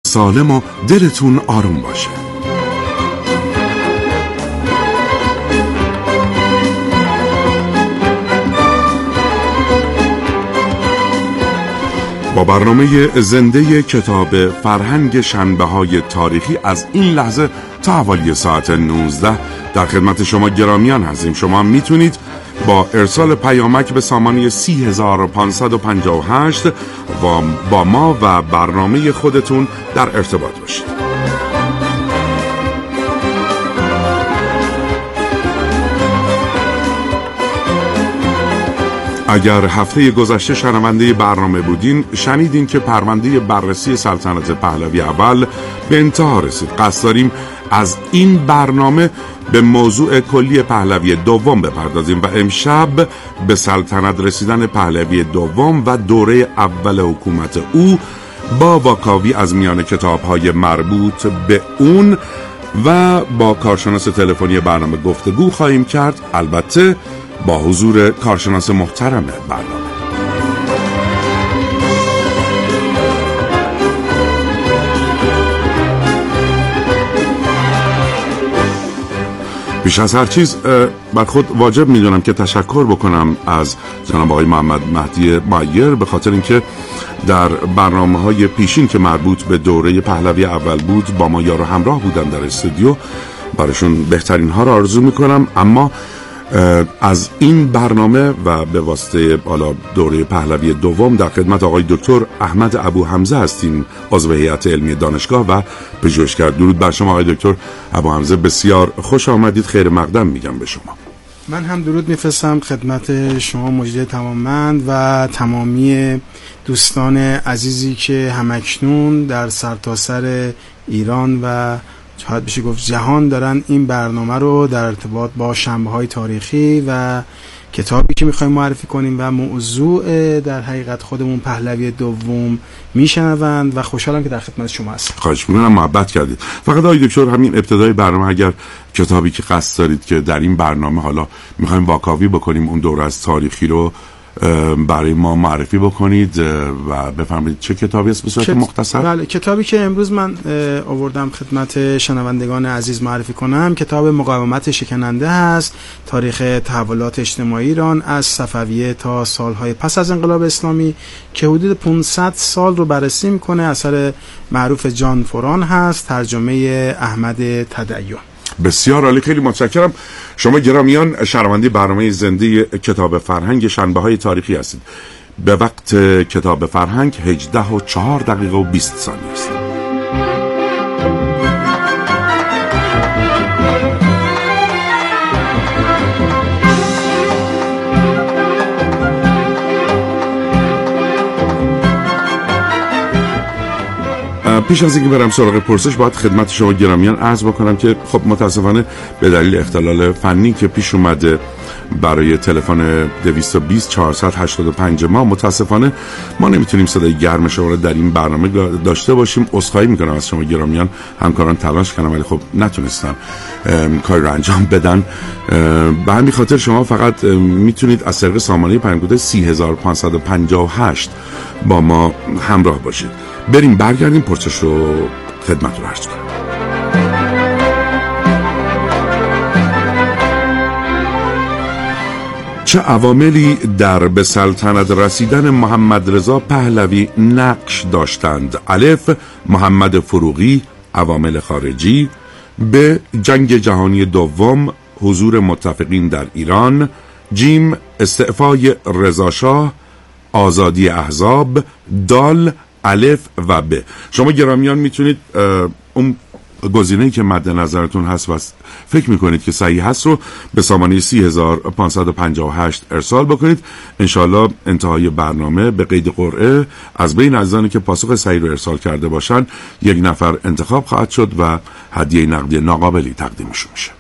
سالم و دلتون آروم باشه. با برنامه زنده کتاب فرهنگ شنبه‌های تاریخی از این لحظه تا حوالی ساعت 19 در خدمت شما گرامیان هستیم. شما میتونید با ارسال پیامک به سامانه 3558 با ما و برنامه خودتون در ارتباط باشید. اگر هفته گذشته شنونده برنامه بودین شنیدین که پرونده بررسی سلطنت پهلوی اول به انتها رسید. قصد داریم از این برنامه به موضوع کلی پهلوی دوم بپردازیم و امشب به سلطنت رسیدن پهلوی دوم و دوره اول حکومت او با واکاوی از میان کتاب‌های مربوط به اون و با کارشناس تلفنی برنامه گفتگو خواهیم کرد، البته با حضور کارشناس محترم برنامه. بیش از هر چیز بر خود واجب میدونم که تشکر بکنم از جناب آقای محمد مهدی مایر به خاطر اینکه در برنامه‌های پیشین که مربوط به دوره پهلوی اول بود با ما یار و همراه بودن در استودیو. براشون بهترین ها را آرزو میکنم. اما از این برنامه و به واسطه بالا دوره پهلوی دوم در خدمت آقای دکتر احمد ابو حمزه هستیم، عضو هیئت علمی دانشگاه و پژوهشگر. درود بر شما آقای دکتر ابو حمزه، بسیار خوش آمدید، خیر مقدم میگم به شما. من هم درود میفرستم خدمت شما مجری تمامند و تمامی دوستان عزیزی که همکنون در سرتاسر ایران و شاید بشه گفت جهان دارن این برنامه رو در ارتباط با شنبه‌های تاریخی و کتابی که میخوایم معرفی کنیم و موضوع در حقیقت خودمون پهلوی دوم میشنوند و خوشحالم که در خدمت شما هستم. خواهش میکنم، محبت کردید. فقط آقای دکتر همین ابتدای برنامه اگر کتابی که قصد دارید که در این برنامه حالا میخوایم واکاوی بکنیم اون دوره از تاریخی رو برای ما معرفی بکنید و بفرمایید چه کتابی است به صورت مختصر؟ بله، کتابی که امروز من آوردم خدمت شنوندگان عزیز معرفی کنم کتاب مقاومت شکننده هست، تاریخ تحولات اجتماعی ایران از صفویه تا سالهای پس از انقلاب اسلامی که حدود 500 سال رو بررسی میکنه. اثر معروف جان فوران هست، ترجمه احمد تدین. بسیار عالی، خیلی متشکرم. شما گرامیان شنونده برنامه زنده کتاب فرهنگ شنبه‌های تاریخی هستید. به وقت کتاب فرهنگ 18:04:20 است. پیش از اینکه برم سراغ پرسش باید خدمت شما گرامیان عرض بکنم که خب متاسفانه به دلیل اختلال فنی که پیش اومده برای تلفن 220 485 ما متاسفانه ما نمیتونیم صدای گرم شما رو در این برنامه داشته باشیم. عذرخواهی میکنم از شما گرامیان، همکاران تلاش کردن ولی خب نتونستن کاری رو انجام بدن. به همین خاطر شما فقط میتونید از طریق سامانه پیام‌کد 3558 با ما همراه باشید. بریم برگردیم پرسش رو خدمت رو عرض کنم. چه عواملی در به سلطنت رسیدن محمد رضا پهلوی نقش داشتند؟ الف، محمد فروغی، عوامل خارجی. ب، جنگ جهانی دوم، حضور متفقین در ایران. جیم، استعفای رضا شاه، آزادی احزاب. دال، الف و ب. شما گرامیان میتونید اون گزینه‌ای که مد نظرتون هست و فکر میکنید که صحیح هست رو به سامانه 3558 ارسال بکنید. انشالله انتهای برنامه به قید قرعه از بین عزیزانی که پاسخ صحیح رو ارسال کرده باشن یک نفر انتخاب خواهد شد و هدیه نقدی ناقابلی تقدیمشون میشه.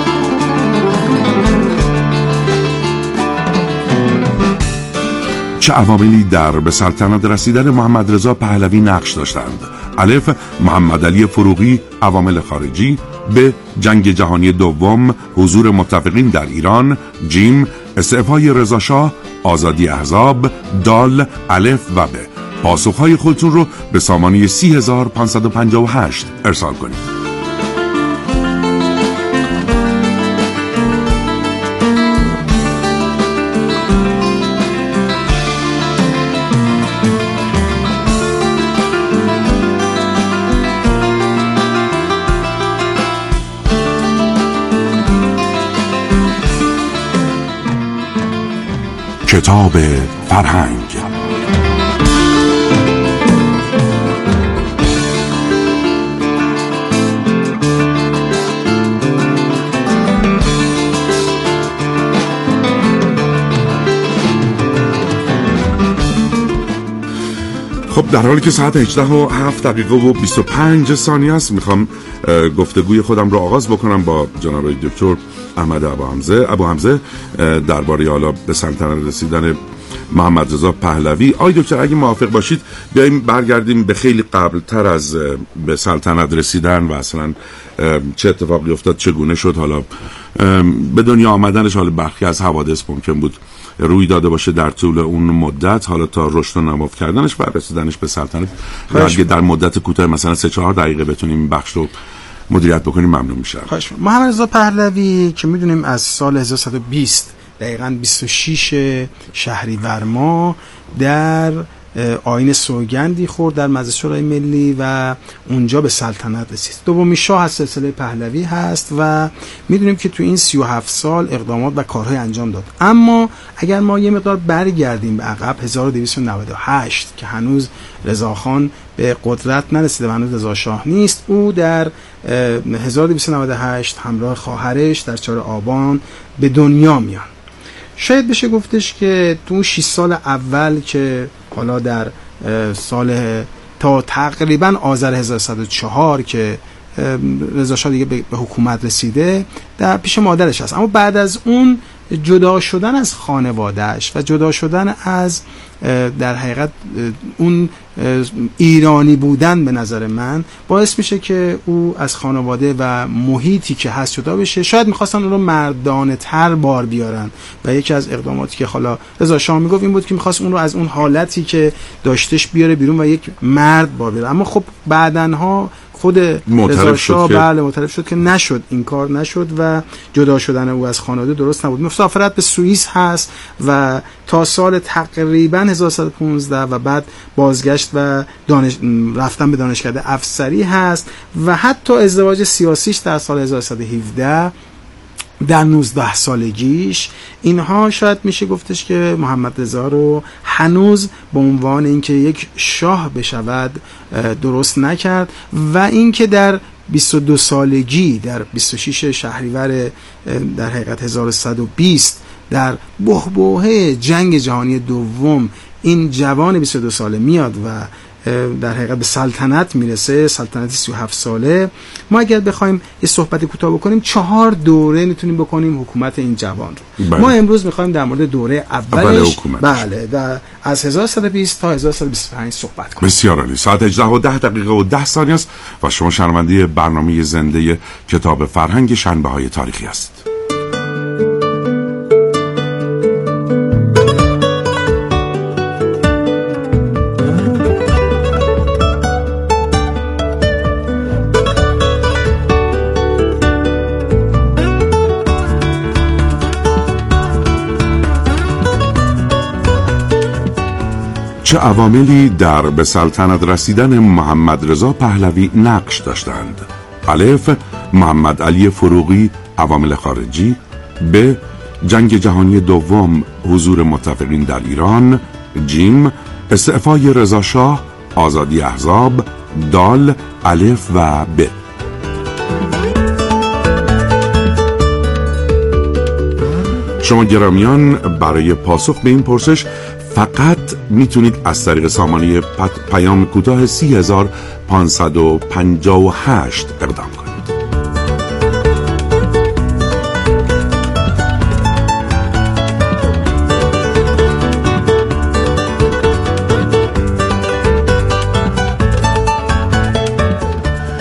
چه چه عواملی در به سلطنت رسیدن محمد رضا پهلوی نقش داشتند؟ الف، محمد علی فروغی، عوامل خارجی. ب، جنگ جهانی دوم، حضور متفقین در ایران. جیم، استعفای رضا شاه، آزادی احزاب. دال، الف و ب. پاسخهای خودتون رو به سامانه 30558 ارسال کنید. کتاب فرهنگ. خب در حالی که ساعت 18:07:25 است، میخوام گفتگوی خودم رو آغاز بکنم با جناب دکتر احمد ابو حمزه درباره حالا به سلطنت رسیدن محمد رضا پهلوی. آقای دکتر اگه موافق باشید بیاییم برگردیم به خیلی قبل تر از به سلطنت رسیدن و اصلا چه اتفاقی افتاد، چگونه شد حالا به دنیا آمدنش. حالا برخی از حوادث ممکن بود روی داده باشه در طول اون مدت، حالا تا رشد و نمو کردنش و رسیدنش به سلطنت. اگه در مدت کوتاه مثلا 3-4 دقیقه بتونیم این بخش رو مدیریت بکنیم ممنون میشم. محمد رضا پهلوی که میدونیم از سال 1120 دقیقاً 26 شهریور ماه در آیین سوگندی خورد در مجلس شورای ملی و اونجا به سلطنت رسید. دومین شاه از سلسله پهلوی هست و میدونیم که تو این 37 سال اقدامات و کارهای انجام داد. اما اگر ما یه مقدار برگردیم به عقب، 1298 که هنوز رضاخان به قدرت نرسیده و هنوز رضا شاه نیست، او در 1298 همراه خواهرش در 4 آبان به دنیا میان. شاید بشه گفتش که تو 6 سال اول که حالا در سال تا تقریبا آذر 1104 که رضا شاه دیگه به حکومت رسیده در پیش مادرش هست، اما بعد از اون جدا شدن از خانوادهش و جدا شدن از در حقیقت اون ایرانی بودن به نظر من باعث میشه که او از خانواده و محیطی که هست جدا بشه. شاید میخواستن اون رو مردانه تر بار بیارن و یکی از اقداماتی که حالا رضا شاه میگفت این بود که میخواست اون رو از اون حالتی که داشتش بیاره بیرون و یک مرد بار بیاره. اما خب بعدنها خود رضا شاه معترف شد که نشد، این کار نشد و جدا شدن او از خانواده درست نبود. مسافرت به سوئیس هست و تا سال تقریبا 1115 و بعد بازگشت و رفتن به دانشکده افسری هست و حتی ازدواج سیاسیش در سال 1117 در 19 سالگیش. اینها شاید میشه گفتش که محمد رضا رو هنوز به عنوان اینکه یک شاه بشود درست نکرد و اینکه در 22 سالگی در 26 شهریور در حقیقت 1120 در بحبوحه جنگ جهانی دوم این جوان 22 ساله میاد و در حقیقت به سلطنت میرسه، سلطنت 37 ساله. ما اگر بخوایم یه صحبت کوتاه بکنیم 4 دوره میتونیم بکنیم حکومت این جوان رو. ما امروز میخوایم در مورد دوره اولش از 1120 تا 1125 صحبت کنیم. بسیار عالی. ساعت 18:10 است و شما شنونده برنامه زنده کتاب فرهنگ شنبه‌های تاریخی است. چه عواملی در به سلطنت رسیدن محمد رضا پهلوی نقش داشتند؟ الف، محمد علی فروغی، عوامل خارجی. ب، جنگ جهانی دوم، حضور متفقین در ایران. جیم، استعفای رضا شاه، آزادی احزاب. دال، الف و ب. شما گرامیان برای پاسخ به این پرسش فقط میتونید از طریق سامانه پیام کوتاه 30558 اقدام کنید.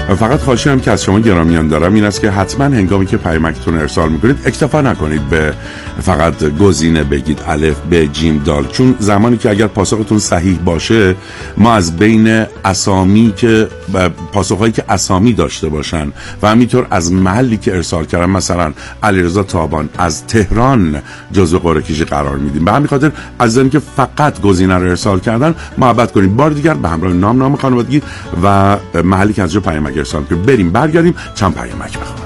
فقط خواهشی هم که از شما گرامیان دارم این است که حتما هنگامی که پیامکتون ارسال میکنید اکتفا نکنید به فقط گزینه بگید الف ب جیم دال، چون زمانی که اگر پاسختون صحیح باشه ما از بین اسامی که پاسخهایی که اسامی داشته باشن و همینطور از محلی که ارسال کردن، مثلا علیرضا تابان از تهران جزو قرعه کشی قرار میدیم. به همین خاطر عزیزانی که فقط گزینه رو ارسال کردن محبت کنید بار دیگر به همراه نام خانوادگی و محلی که از جو پیامک ارسال کنید. بریم برگردیم چند پیامک بخونم.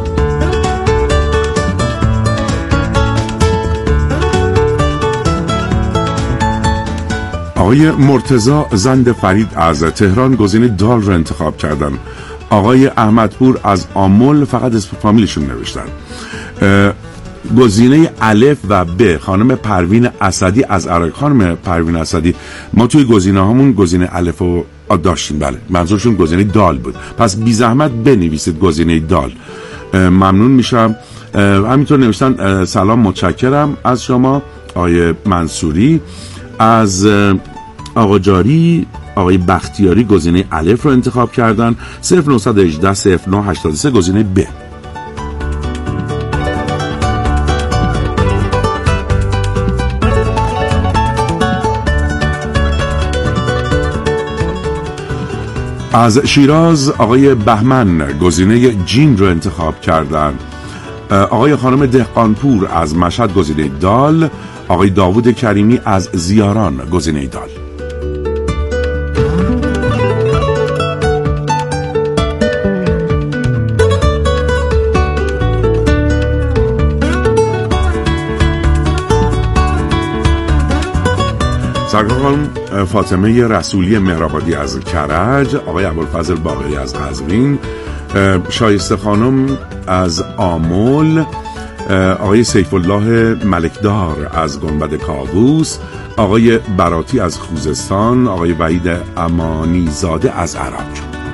آقای مرتضی زند فرید از تهران گزینه دال رو انتخاب کردن. آقای احمدپور از آمل فقط اسم فامیلشون نوشتن. گزینه الف و ب خانم پروین اسدی از عراق. خانم پروین اسدی ما توی گزینه هامون گزینه الف و داشتیم، بله منظورشون گزینه دال بود، پس بی زحمت بنویسید گزینه دال، ممنون میشم. همینطور نوشتن سلام متشکرم از شما. آقای منصوری از آقا جاری، آقای بختیاری گزینه الف رو انتخاب کردن. 0918 0983 گزینه ب. از شیراز آقای بهمن گزینه جیم رو انتخاب کردن. آقای خانم دهقانپور از مشهد گزینه دال. آقای داوود کریمی از زیاران گزینه دال. سرکار خانم فاطمه رسولی مهرآبادی از کرج. آقای ابوالفضل باقری از قزوین. شایسته خانم از آمل. آقای سیف الله ملکدار از گنبد کاووس. آقای براتی از خوزستان. آقای وحید امانی زاده از عراق.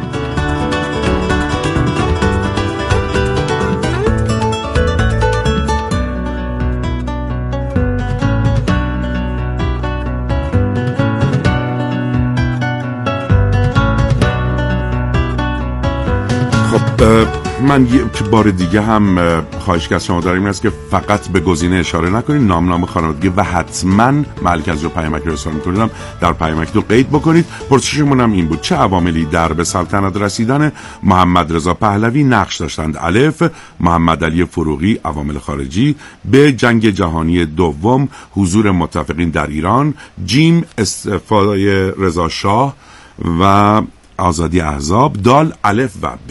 من یه بار دیگه هم خواهش که از شما داریم این است که فقط به گزینه اشاره نکنید، نام خانوادگی و حتما محلی که از جو پیامک رو ارسال می‌کنید در پیامک رو قید بکنید. پرسشمون هم این بود: چه عواملی در به سلطنت رسیدن محمد رضا پهلوی نقش داشتند؟ الف محمد علی فروغی عوامل خارجی، ب جنگ جهانی دوم حضور متفقین در ایران، جیم استعفای رضا شاه و آزادی احزاب، دال الف و ب.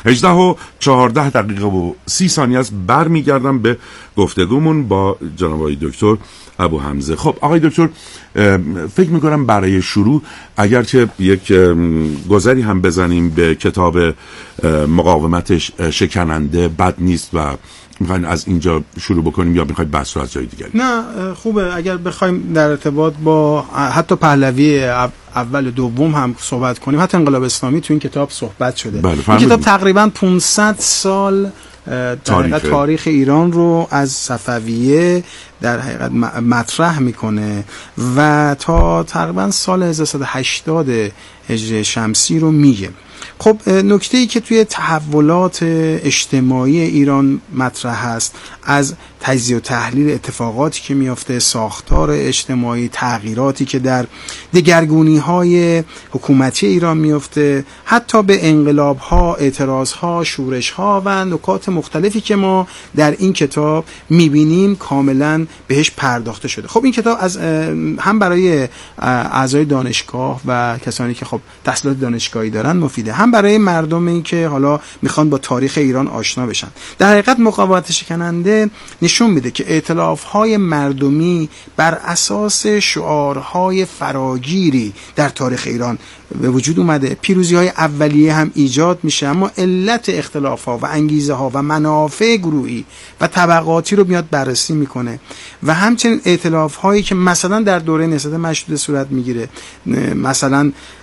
18:14 است. برمیگردم به گفتگومون با جناب آقای دکتر ابو حمزه. خب آقای دکتر، فکر میکنم برای شروع اگرچه یک گذری هم بزنیم به کتاب مقاومت شکننده بد نیست و میخواین از اینجا شروع بکنیم یا میخواید بحث رو از جای دیگری؟ نه خوبه اگر بخوایم در ارتباط با حتی پهلوی اول و دوم هم صحبت کنیم. حتی انقلاب اسلامی تو این کتاب صحبت شده. این کتاب تقریبا 500 سال در تاریخ ایران رو از صفویه در حقیقت مطرح میکنه و تا تقریبا سال 1180 هجری شمسی رو میگه. خب نکته‌ای که توی تحولات اجتماعی ایران مطرح هست، از تجزیه و تحلیل اتفاقاتی که میفته، ساختار اجتماعی، تغییراتی که در دگرگونی‌های حکومتی ایران میفته، حتی به انقلاب‌ها، اعتراض‌ها، شورش‌ها و نکات مختلفی که ما در این کتاب می‌بینیم کاملاً بهش پرداخته شده. خب این کتاب از هم برای اعضای دانشگاه و کسانی که خب تحصیلات دانشگاهی دارن مفیده، هم برای مردمی که حالا میخوان با تاریخ ایران آشنا بشن. در حقیقت مقاومت شکننده نشون میده که ائتلاف‌های مردمی بر اساس شعارهای فراگیری در تاریخ ایران به وجود اومده. پیروزی‌های اولیه هم ایجاد میشه، اما علت اختلاف‌ها و انگیزه‌ها و منافع گروهی و طبقاتی رو میاد بررسی میکنه و همچنین ائتلاف‌هایی که مثلا در دوره نهضت مشروطه صورت میگیره، مثلا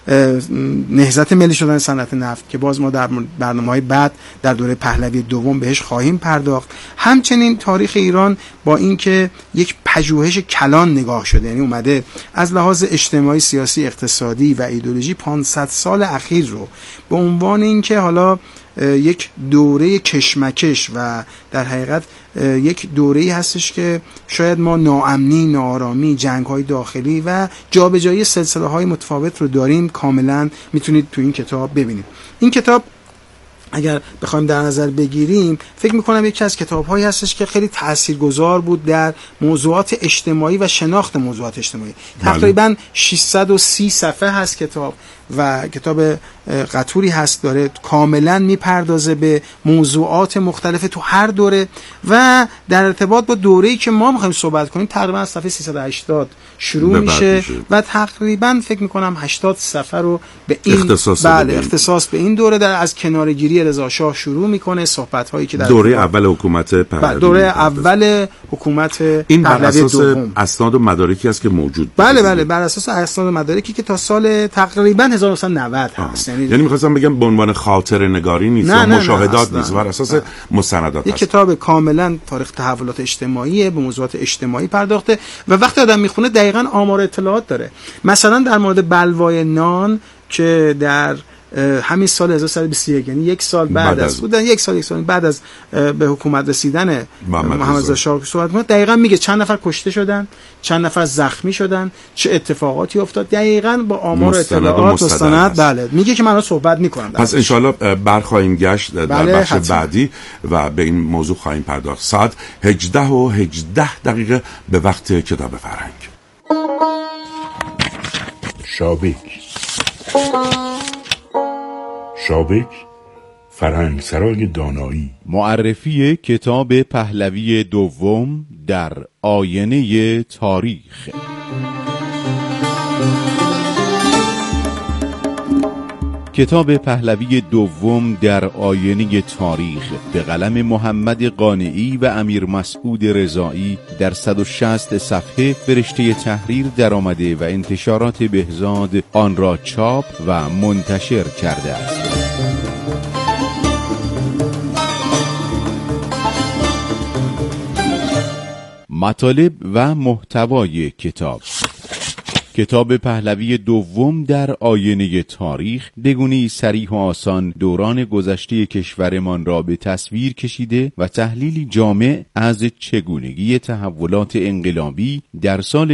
نهضت ملی شدن صنعت نفت که باز ما در برنامه‌های بعد در دوره پهلوی دوم بهش خواهیم پرداخت. همچنین تاریخ ایران با اینکه یک پژوهش کلان نگاه شده، یعنی اومده از لحاظ اجتماعی، سیاسی، اقتصادی و ایدئولوژی 500 سال اخیر رو به عنوان اینکه حالا یک دوره کشمکش و در حقیقت یک دوره‌ای هستش که شاید ما ناامنی، ناآرامی، جنگ‌های داخلی و جابجایی سلسله‌های متفاوت رو داریم، کاملا میتونید تو این کتاب ببینید. این کتاب اگر بخوایم در نظر بگیریم، فکر میکنم یکی از کتاب‌هایی هستش که خیلی تاثیرگذار بود در موضوعات اجتماعی و شناخت موضوعات اجتماعی. تقریبا 630 صفحه هست کتاب و کتاب قطوری هست، داره کاملا میپردازه به موضوعات مختلف تو هر دوره و در ارتباط با دوره‌ای که ما می‌خوایم صحبت کنیم تقریبا از صفحه 380 شروع میشه و تقریبا فکر میکنم 80 صفحه رو به این اختصاص به این دوره در از کناره‌گیری رضا شاه شروع میکنه، صحبت‌هایی که در دوره اول حکومت پهلوی، دوره اول حکومت این بر اساس اسناد و مدارکی است که موجود. بله بر اساس اسناد و مدارکی که تا سال تقریبا 1990 هست. یعنی می‌خواستم بگم به عنوان خاطره نگاری نیست و مشاهدات نیست، بر اساس مستندات یک کتاب کاملا تاریخ تحولات اجتماعی به موضوعات اجتماعی پرداخته و وقتی آدم میخونه دقیقاً آمار اطلاعات داره. مثلا در مورد بلوای نان که در همین سال 1321 یعنی یک سال بعد از بودن یک سال بعد از به حکومت رسیدن محمد رضا شاه صحبت می‌کنه، دقیقاً میگه چند نفر کشته شدن، چند نفر زخمی شدن، چه اتفاقاتی افتاد، دقیقاً با آمار اطلاعات مستند. بله میگه که من صحبت می‌کنم. پس ان شاءالله برخواهیم گشت در بخش بعدی و به این موضوع خواهیم پرداخت. ساعت 18:18 به وقت کتاب فرهنگ. شابک فرهنگسرای دانایی. معرفی کتاب پهلوی دوم در آینه تاریخ. کتاب پهلوی دوم در آینه تاریخ به قلم محمد قانعی و امیر مسعود رضایی در 160 صفحه فرشته تحریر درآمده و انتشارات بهزاد آن را چاپ و منتشر کرده است. مطالب و محتوای کتاب: کتاب پهلوی دوم در آینه تاریخ به گونه‌ای صریح و آسان دوران گذشته کشورمان را به تصویر کشیده و تحلیلی جامع از چگونگی تحولات انقلابی در سال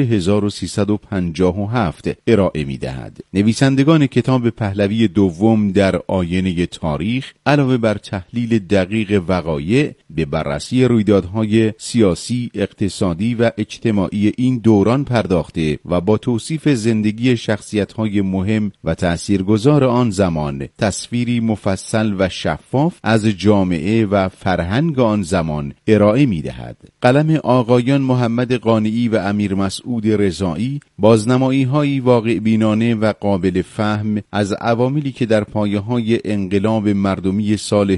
1357 ارائه می‌دهد. نویسندگان کتاب پهلوی دوم در آینه تاریخ علاوه بر تحلیل دقیق وقایع به بررسی رویدادهای سیاسی، اقتصادی و اجتماعی این دوران پرداخته و با توصیف زندگی شخصیت‌های مهم و تأثیرگذار آن زمان تصویری مفصل و شفاف از جامعه و فرهنگ آن زمان ارائه می‌دهد. قلم آقایان محمد قانعی و امیر مسعود رضایی بازنمایی‌هایی واقع‌بینانه و قابل فهم از عواملی که در پایه‌های انقلاب مردمی سال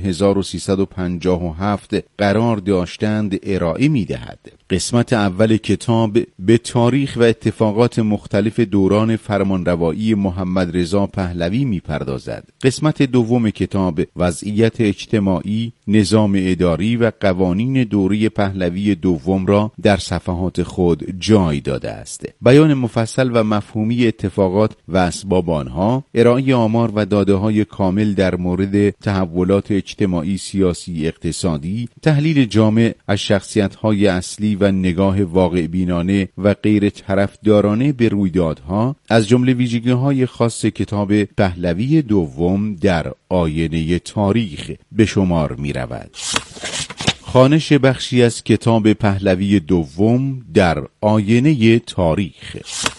1357 قرار داشتند ارائه می‌دهد. قسمت اول کتاب به تاریخ و اتفاقات مختلف دوران فرمانروایی محمد رضا پهلوی می‌پردازد. قسمت دوم کتاب وضعیت اجتماعی، نظام اداری و قوانین دوره پهلوی دوم را در صفحات خود جای داده است. بیان مفصل و مفهومی اتفاقات و اسباب آنها، ارائه آمار و داده‌های کامل در مورد تحولات اجتماعی، سیاسی، اقتصادی، تحلیل جامع از شخصیت‌های اصلی و نگاه واقع بینانه و غیر طرفدارانه به رویدادها از جمله ویژگی‌های خاص کتاب پهلوی دوم در آینه تاریخ به شمار می‌رود. خوانش بخشی از کتاب پهلوی دوم در آینه تاریخ.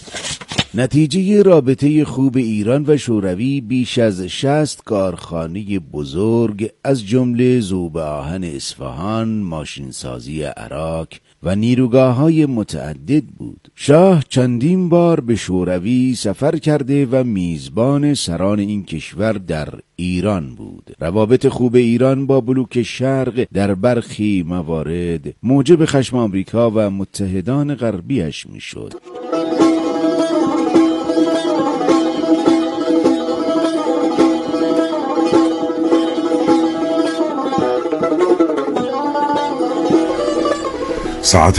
نتیجه رابطه خوب ایران و شوروی بیش از 60 کارخانه بزرگ از جمله ذوب آهن اصفهان، ماشینسازی عراق و نیروگاه‌های متعدد بود. شاه چندین بار به شوروی سفر کرده و میزبان سران این کشور در ایران بود. روابط خوب ایران با بلوک شرق در برخی موارد موجب خشم آمریکا و متحدان غربیش میشد. ساعت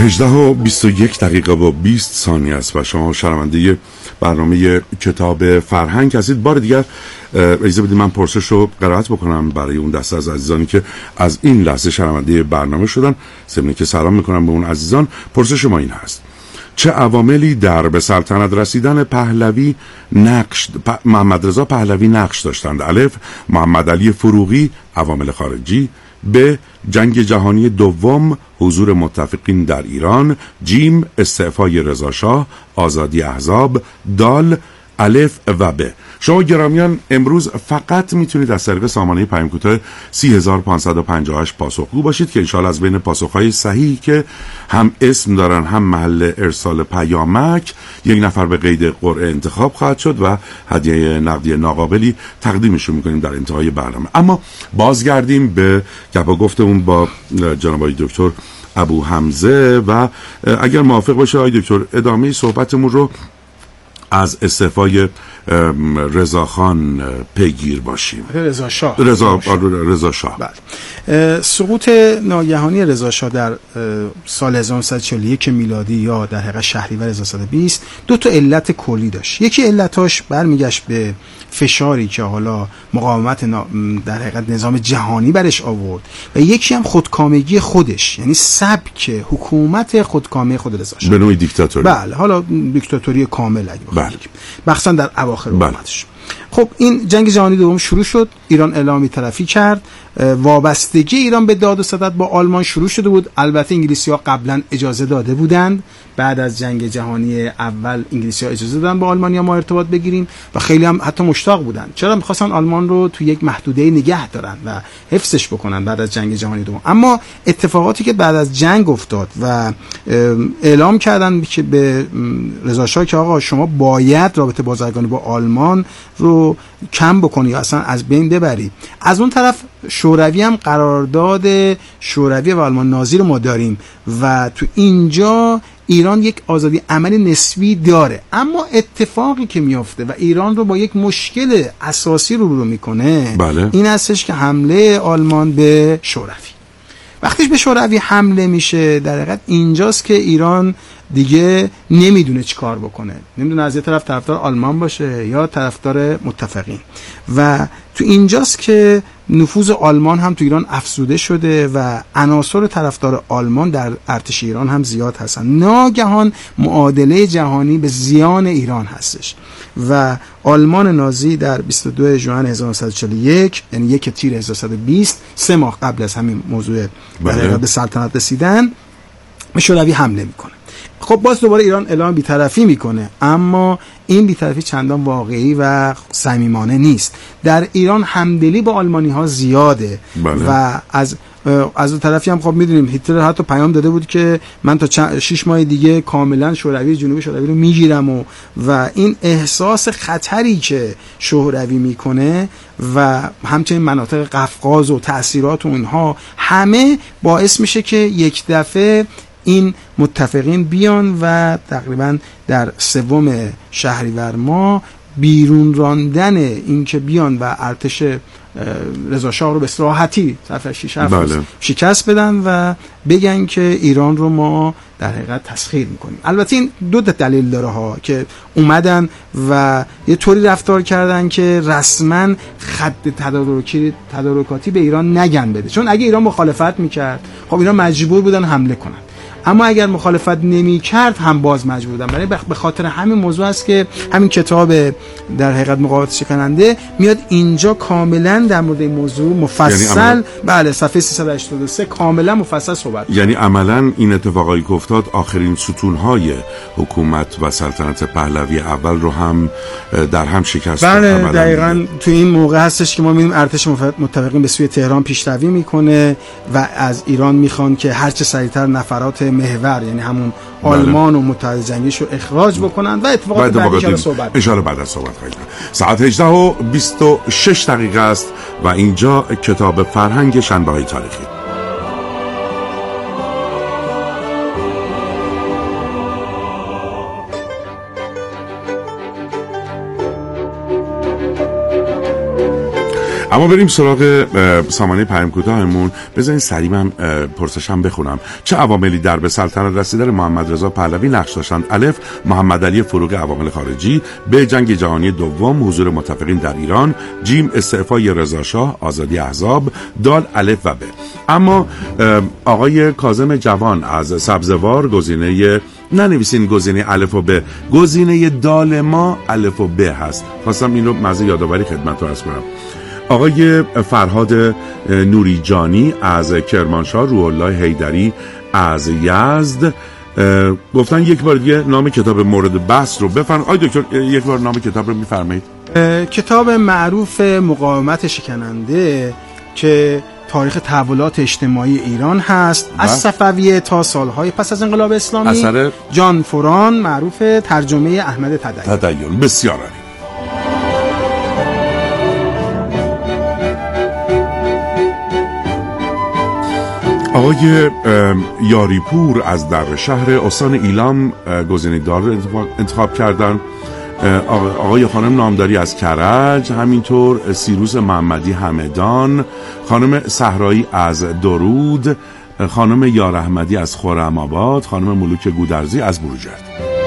18:21 است و شما شنونده برنامه کتاب فرهنگ هستید. بار دیگر اجازه بدید من پرسش رو قرائت بکنم برای اون دسته از عزیزانی که از این لحظه شنونده برنامه شدن، ضمن که سلام میکنم به اون عزیزان. پرسش ما این هست: چه عواملی در به سلطنت رسیدن پهلوی محمد رضا پهلوی نقش داشتند؟ الف، محمد علی فروغی، عوامل خارجی. ب، جنگ جهانی دوم، حضور متفقین در ایران. جیم، استعفای رضا شاه، آزادی احزاب. دال، الف و ب. شما گرامیان امروز فقط میتونید از طریق سامانه پیام کوتاه 30558 پاسخگو باشید که انشاءالله از بین پاسخهای صحیحی که هم اسم دارن هم محل ارسال پیامک یک نفر به قید قرعه انتخاب خواهد شد و هدیه نقدی ناقابلی تقدیمشون میکنیم در انتهای برنامه. اما بازگردیم به گپ و گفتمون با جناب آقای دکتر ابو حمزه و اگر موافق باشه آقای دکتر ادامه صحبتمون رو از استعفای رضاخان پیگیر باشیم. رضا شاه. رضا شاه. بله. سقوط ناگهانی رضا شاه در سال 1941 میلادی یا در حقیقت شهریور 1920 دو تا علت کلی داشت. یکی علتاش برمیگشت به فشاری که حالا مقاومت در حقیقت نظام جهانی برش آورد و یکی هم خودکامگی خودش، یعنی سبک حکومت خودکامه خود رضا شاه. به نوعی دیکتاتوری. بله، حالا دیکتاتوری کامل اگه بخوایم بگیم. مخصوصا در اواخر حکومتش. خب این جنگ جهانی دوم شروع شد، ایران اعلام بی‌طرفی کرد، وابستگی ایران به داد و ستد با آلمان شروع شده بود. البته انگلیسی‌ها قبلا اجازه داده بودند، بعد از جنگ جهانی اول انگلیسی‌ها اجازه دادن با آلمانیا ما ارتباط بگیریم و خیلی هم حتی مشتاق بودن. چرا؟ می‌خواستن آلمان رو تو یک محدوده نگه دارن و حفظش بکنن بعد از جنگ جهانی دوم. اما اتفاقاتی که بعد از جنگ افتاد و اعلام کردن که به رضا شاه که آقا شما باید رابطه بازرگانی با آلمان رو کم بکنی یا اصلا از بین ببری. از اون طرف شوروی هم قرارداد شوروی و آلمان نازی رو ما داریم و تو اینجا ایران یک آزادی عملی نسبی داره. اما اتفاقی که میافته و ایران رو با یک مشکل اساسی روبرو میکنه، بله. این هستش که حمله آلمان به شوروی. وقتیش به شوروی حمله میشه در حقیقت اینجاست که ایران دیگه نمیدونه چی کار بکنه، نمیدونه از یه طرف طرفدار آلمان باشه یا طرفدار متفقین و تو اینجاست که نفوذ آلمان هم تو ایران افزوده شده و عناصر طرفدار آلمان در ارتش ایران هم زیاد هستن. ناگهان معادله جهانی به زیان ایران هستش و آلمان نازی در 22 ژوئن 1941 یعنی 1 تیر 1920 3 ماه قبل از همین موضوع به سلطنت رسیدن به شوروی حمله میکنه. خب باز دوباره ایران اعلام بی‌طرفی میکنه، اما این بی‌طرفی چندان واقعی و صمیمانه نیست. در ایران همدلی با آلمانی ها زیاده. بله. و از اون طرفی هم خب میدونیم هیتلر حتی پیام داده بود که من تا 6 ماه دیگه کاملا شوروی جنوبی شوروی رو میگیرم و این احساس خطری که شوروی میکنه و همچنین مناطق قفقاز و تأثیرات و اینها همه باعث میشه که یک دفعه این متفقین بیان و تقریبا در 3 شهریور ماه بیرون راندن این که بیان و ارتش رضا شاه رو به راحتی طرف 6 روز شکست بدن و بگن که ایران رو ما در حقیقت تسخیر میکنیم. البته این 2 دلیل داره ها که اومدن و یه طوری رفتار کردن که رسما خط تدارکاتی به ایران نگن بده، چون اگه ایران مخالفت میکرد خب ایران مجبور بودن حمله کنن، اما اگر مخالفت نمی کرد هم باز مجبور بودن. برای به خاطر همین موضوع است که همین کتاب در حقیقت مقاومت شکننده میاد اینجا کاملا در مورد این موضوع مفصل، یعنی بله صفحه 383 کاملا مفصل صحبت. یعنی عملا این اتفاقایی که افتاد آخرین ستونهای حکومت و سلطنت پهلوی اول رو هم در هم شکست. بله دقیقاً تو این موقع هستش که ما می‌بینیم ارتش متفقین به سوی تهران پیشروی میکنه و از ایران میخوان که هر چه سریعتر نفرات محور یعنی همون آلمان و متحد جنگیش رو اخراج بکنن و اتفاقات بعدی که صحبت اشاره بعد از صحبت خواهیم. ساعت 18:26 است و اینجا کتاب فرهنگ شنبه‌های تاریخی. اما بریم سراغ سامانه پیام کوتاهمون. بذارین سریع من پرسشم بخونم. چه عواملی در به سلطنت رسیدن محمد رضا پهلوی نقش داشتند؟ الف، محمد علی فروغی عوامل خارجی. ب، جنگ جهانی دوم، حضور متفقین در ایران. جیم، استعفای رضا شاه، آزادی احزاب. دال، الف و ب. اما آقای کاظم جوان از سبزوار گزینه ننویسین گزینه الف و ب، گزینه دال ما الف و ب هست. خواستم این رو مزه یادآوری خدمتتون عرض کنم. آقای فرهاد نوریجانی از کرمانشاه، روح الله حیدری از یزد گفتن یک بار دیگه نام کتاب مورد بحث رو بفرمایید. آقای دکتر یک بار نام کتاب رو میفرمایید؟ کتاب معروف مقاومت شکننده که تاریخ تحولات اجتماعی ایران هست از صفویه تا سالهای پس از انقلاب اسلامی، اثر جان فوران، معروف، ترجمه احمد تدین. بسیار عالی. آقای یاریپور از در شهر استان ایلام گزینه دار رو انتخاب کردن. آقای خانم نامداری از کرج، همینطور سیروس محمدی همدان، خانم صحرایی از درود، خانم یار احمدی از خرم‌آباد، خانم ملوک گودرزی از بروجرد.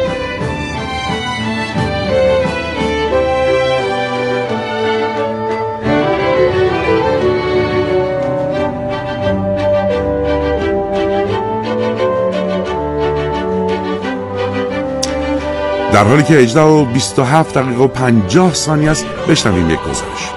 در حالی که 18:27 و 50 ثانیه است، بشنویم یک گزارش.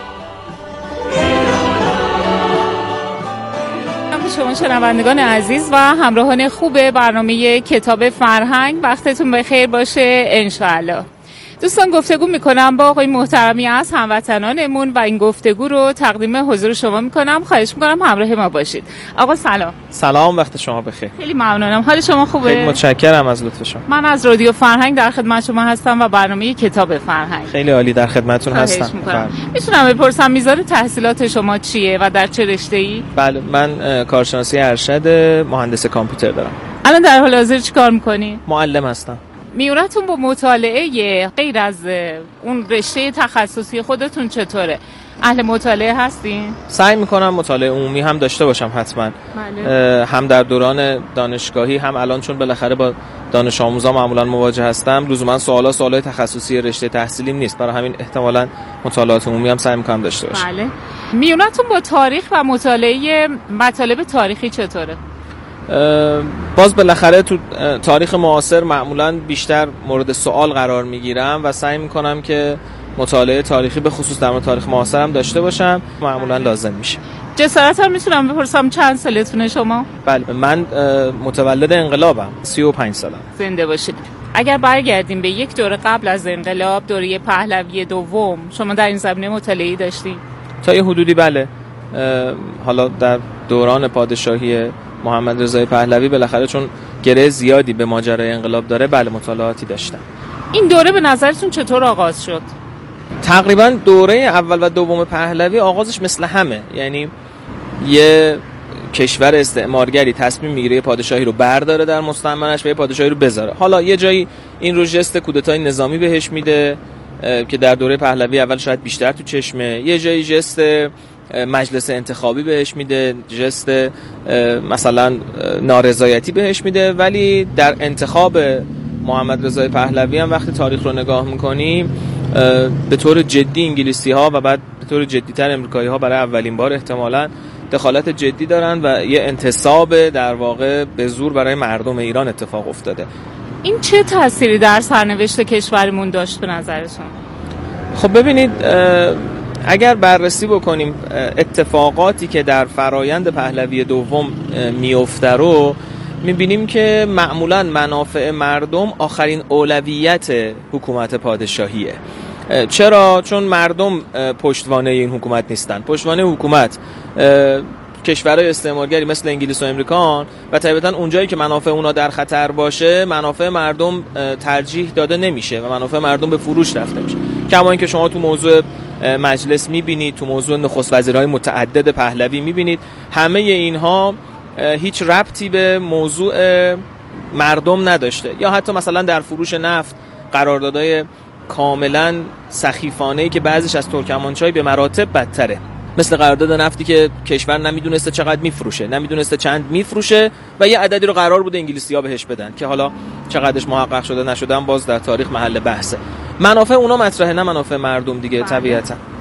شما شنوندگان عزیز و همراهان خوب برنامه کتاب فرهنگ، وقتتون بخیر باشه انشاءالله. دوستان گفتگو میکنم با آقای محترمی از هموطنانمون و این گفتگو رو تقدیم حضور شما میکنم. خواهش میکنم همراه ما باشید. آقا سلام. سلام، وقت شما بخیر. خیلی ممنونم. حال شما خوبه؟ خیلی متشکرم از لطف شما. من از رادیو فرهنگ در خدمت شما هستم و برنامه کتاب فرهنگ. خیلی عالی، در خدمتتون هستم. میتونم بپرسم میزان تحصیلات شما چیه و در چه رشته‌ای؟ بله، من کارشناسی ارشد مهندس کامپیوتر دارم. الان در حال حاضر چیکار میکنی؟ معلم هستم. میونتون با مطالعه غیر از اون رشته تخصصی خودتون چطوره؟ اهل مطالعه هستین؟ سعی میکنم مطالعه عمومی هم داشته باشم حتما. بله. هم در دوران دانشگاهی، هم الان چون بالاخره با دانش آموزا معمولا مواجه هستم، لزوما سوالای تخصصی رشته تحصیلیم نیست، برای همین احتمالاً مطالعات عمومی هم سعی میکنم داشته باشم. بله. میونتون با تاریخ و مطالعه مطالب تاریخی چطوره؟ باز بالاخره تو تاریخ معاصر معمولاً بیشتر مورد سوال قرار میگیرم و سعی میکنم که مطالعه تاریخی به خصوص در مورد تاریخ معاصر هم داشته باشم، معمولاً لازم میشه. جسارتاً میتونم بپرسم چند سالتونه شما؟ بله، من متولد انقلابم، 35 سالم. زنده باشید. اگر برگردیم به یک دوره قبل از انقلاب، دوره پهلوی دوم، شما در این زمینه مطالعه‌ای داشتین؟ تا یه حدودی بله. حالا در دوران پادشاهی محمد رضا پهلوی بالاخره چون گره زیادی به ماجرای انقلاب داره، بله مطالعاتی داشتم. این دوره به نظرتون چطور آغاز شد؟ تقریبا دوره اول و دوم پهلوی آغازش مثل همه، یعنی یه کشور استعمارگری تصمیم میگیره پادشاهی رو برداره در مستعمرش و یه پادشاهی رو بذاره. حالا یه جایی این رو جست کودتای نظامی بهش میده که در دوره پهلوی اول شاید بیشتر تو چشمه، یه جایی جست مجلس انتخابی بهش میده، جست مثلا نارضایتی بهش میده، ولی در انتخاب محمد رضا پهلوی هم وقتی تاریخ رو نگاه میکنیم به طور جدی انگلیسی ها و بعد به طور جدی‌تر امریکایی ها برای اولین بار احتمالاً دخالت جدی دارن و یه انتصاب در واقع به زور برای مردم ایران اتفاق افتاده. این چه تأثیری در سرنوشت کشورمون داشت به نظرتون؟ خب ببینید، اگر بررسی بکنیم اتفاقاتی که در فرایند پهلوی دوم میفته رو میبینیم که معمولاً منافع مردم آخرین اولویت حکومت پادشاهیه. چرا؟ چون مردم پشتوانه این حکومت نیستن. پشتوانه حکومت کشورهای استعمارگری مثل انگلیس و امریکا و طبیعتاً اونجایی که منافع اونا در خطر باشه منافع مردم ترجیح داده نمیشه و منافع مردم به فروش رفته میشه. کما اینکه شما تو موضوع مجلس میبینید، تو موضوع نخست وزیرهای متعدد پهلوی میبینید، همه اینها هیچ ربطی به موضوع مردم نداشته. یا حتی مثلا در فروش نفت قراردادهای کاملا سخیفانه‌ای که بعضیش از ترکمانچای به مراتب بدتره. مثل قرارداد نفتی که کشور نمیدونسته چقدر میفروشه، نمیدونسته چند میفروشه و یه عددی رو قرار بوده انگلیسی‌ها بهش بدن که حالا چقدرش محقق شده نشده باز در تاریخ محل بحثه. منافع اونا مطرحه، نه منافع مردم دیگه طبیعتا.